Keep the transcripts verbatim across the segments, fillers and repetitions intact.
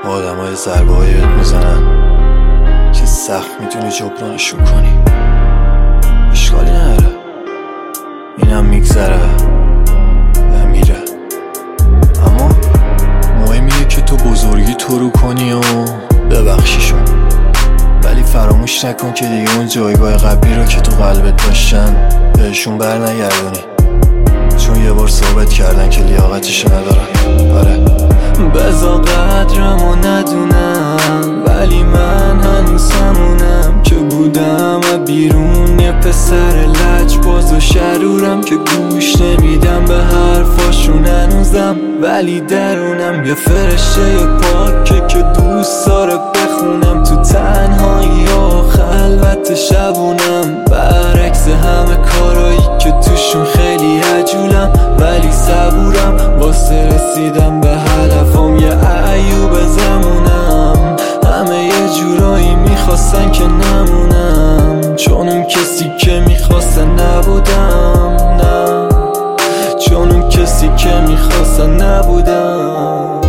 آدم های ضربه های بهت میزنن که سخت میتونی جبرانشون کنی. اشکالی نداره، اینم میگذره و میره. اما مهم اینه که تو بزرگی تو رو کنی و ببخشیشون، ولی فراموش نکن که دیگه اون جایگاه قبلی رو که تو قلبت داشتن بهشون بر نگردونی، چون یه بار ثابت کردن که لیاقتش ندارن. آره بزا قدرمو ندونم، ولی من هنوز همونم که بودم و بیرون یه پسر لجباز و شرورم که گوش نمیدم به حرفاشون هنوزم، ولی درونم یه فرشته پاکه که دوست داره بخونم تو تنهایی و خلوت شبونم، برعکس همه کارایی که توشون خیلی عجولم، ولی صبورم واسه رسیدم به هدفم. یه ایوب زمونم، همه یه جورایی میخواستن که نمونم، چون اون کسی که میخواستن نبودم. نه چون اون کسی که میخواستن نبودم.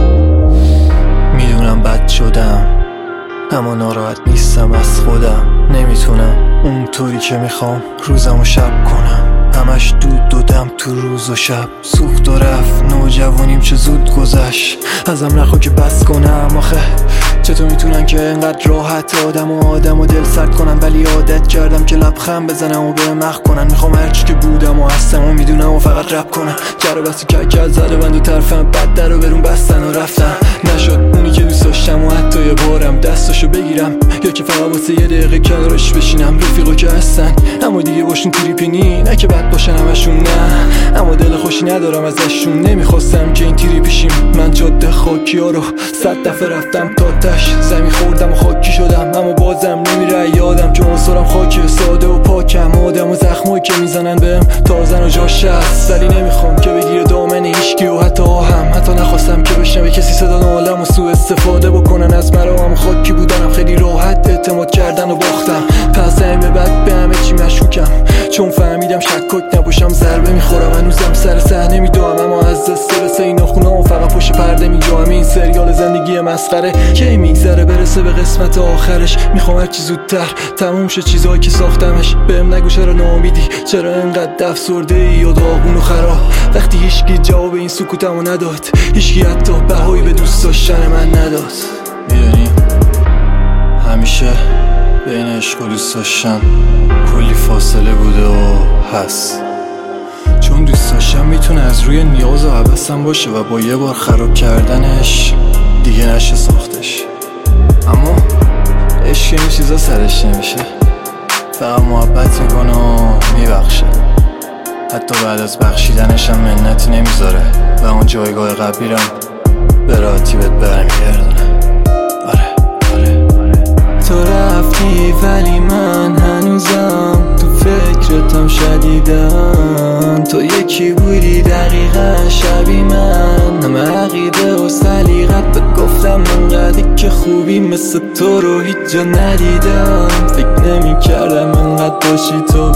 میدونم بد شدم، اما ناراحت نیستم از خودم. نمیتونم اونطوری که میخوام روزم و شب کنم، همش دود دودم تو روز و شب. سوخت و رفت نوجوانیم چه زود گذشت، ازم نخوا که بس کنم. آخه چطور میتونن که انقدر راحت آدم و آدم و دل سرد کنن، ولی عادت کردم که لبخند بزنم و به مخ کنن. میخوام هرچی که بودم و هستم و میدونم و فقط رپ کنم. جرا بستی که که زده بند و طرفم بد در رو برون بستن و رفتن. نشد اونی که دوست داشتم و حتی یه بارم دستاشو بگیرم، یا که فقط واسه یه دقیقه کنارش بشینم. رفیقا که هستن اما دیگه باشون تریپی نی، نه که بد باشن همشون، نه اما دل خوشی ندارم ازشون. نمیخواستم که این تیری پیشیم. من جاده خاکی ها رو صد دفعه رفتم تا تش، زمین خوردم و خاکی شدم، اما بازم نمیره یادم که اصارم خاکه. ساده و پاکم، آدم و زخمایی که میزنن بهم تازن و جاش هست، ولی نمیخوام که بگیره دامن هیچکی و حتی هم. حتی نخواستم که بشنوه کسی صدا عالم و سوء استفاده بکنن از مرا. خاکی بودنم خیلی راحت اعتماد کردن و باختم. پس همه بعد به همه چی مشکوکم، چون فهمیدم شکاک نباشم ضربه میخورم. هنوزم سر صحنه میدوام، اما از استرس این ناخونام و فقط پشت پرده میجام. این سریال زندگی مسخره کی میگذره برسه به قسمت آخرش. میخوام هرچی زودتر تموم شه چیزایی که ساختمش. بهم نگو چرا ناامیدی، چرا انقدر افسرده ای یا داغون و خراب، وقتی هیچکی جواب این سکوتمو نداد، هیچکی حتی بهایی به دوست داشتن من نداد. میدونی همیشه بین عشق و دوست داشتن کلی فاصله بوده و هست، چون دوست داشتن میتونه از روی نیاز و هوسم باشه و با یه بار خراب کردنش دیگه نشه ساختش. اما عشق این چیزا سرش نمیشه، فقط محبت میکنه و میبخشه. حتی بعد از بخشیدنش هم منتی نمیذاره و اون جایگاه قبلیرم به راحتی بهت برمیگردونه. آره آره آره تو رفتی ولی من هنوزم تو فکرتم شدیدم. تو یکی بودی دقیقا شبیه من، همه عقیده و سلیقت به گفتم انقدری که خوبی مثل تو رو هیچ جا ندیدم. فکر نمی کردم انقدر باشی تو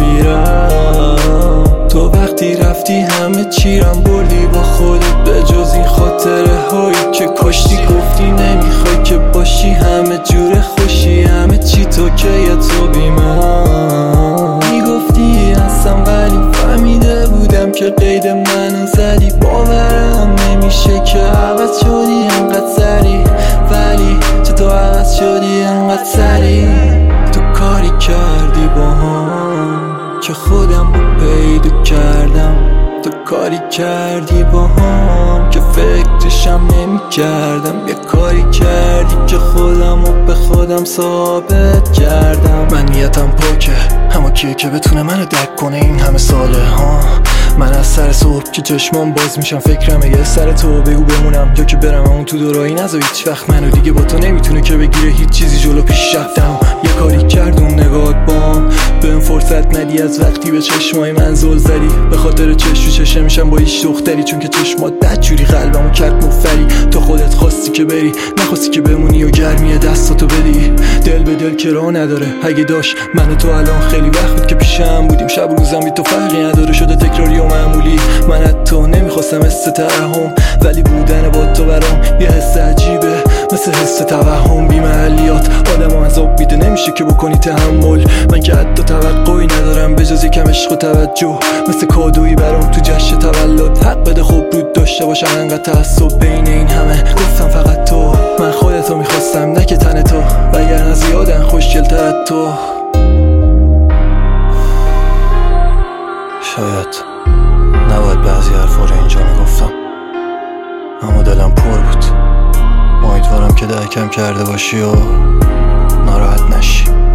بیرم. تو وقتی رفتی همه چیرم بردی با خودت، به جز این خاطره هایی که کشتی. گفتی نمیخوای که باشی همه جور خوشی، همه چی تو که یه تو بی من. میگفتی هستم ولی فهمیده بودم که قید منو زدی. باورم نمیشه که عوض شدی انقدر سری، ولی چطور عوض شدی انقدر سری. تو کاری کردی با هم که خودم رو پیدا کردم، تو کاری کردی با هم که فکرشم نمی کردم. یه کاری کردی که خودم رو به خودم ثابت کردم. من نیتم پاکه، اما کیه که بتونه منو درک کنه این همه ساله ها. من از سر صبح که چشمام باز میشم فکرم یه سر تو بگو بمونم یا که برم. اون تو دورایی نذار هیچ وقت منو دیگه با تو نمیتونه که بگیره هیچ چیزی جلو پیش رفتم. یه کاری کردون نگات بام، بهم فرصت ندی از وقتی به چشمای من زل زدی. به خاطر چش و چشه میشم با هیچ دختری، چون که چشمات بدجوری قلبمو کرد مفری. تو خودت خواستی که بری، نخواستی که بمونی و گرمی دستاتو بدی. دل به دل که راه نداره، اگه داشت من و تو الان خیلی وقت بود که پیشم بودیم. شب و روزم بی تو فرقی نداره، شده تکراری و معمولی. من حتی نمیخواستم حس ترحم، ولی بودن با تو برام یه حس عجیبه. مثل حس توهم بی محلیات. آدم عذاب میده نمیشه که بکنی تحمل. من که حتی توقعی ندارم به جز یکم عشق و توجه، مثل کادویی برام تو جشن تولد. حق بده خوب رود داشته باشم انقدر تعصب بین این همه. گفتم فقط تو، من خودتو میخواستم نه که تن تو، وگرنه زیادن خوشگل‌تر از تو. شاید نباید بعضی حرفا رو اینجا میگفتم، اما دلم پر بود. امیدوارم که درکم کرده باشی و ناراحت نشی.